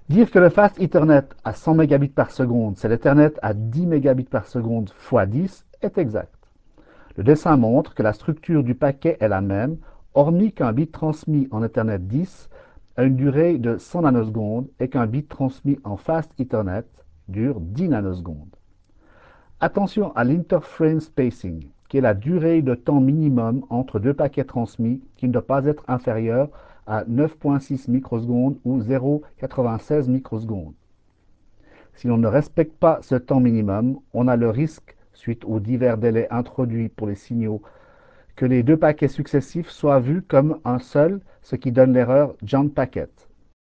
Dire que le Fast Ethernet à 100 mégabits par seconde, c'est l'Ethernet à 10 mégabits par seconde fois 10 est exact. Le dessin montre que la structure du paquet est la même, hormis qu'un bit transmis en Ethernet 10 a une durée de 100 nanosecondes et qu'un bit transmis en Fast Ethernet dure 10 nanosecondes. Attention à l'interframe spacing, qui est la durée de temps minimum entre deux paquets transmis qui ne doit pas être inférieur à 9,6 microsecondes ou 0,96 microsecondes. Si l'on ne respecte pas ce temps minimum, on a le risque, suite aux divers délais introduits pour les signaux, que les deux paquets successifs soient vus comme un seul, ce qui donne l'erreur jump packet.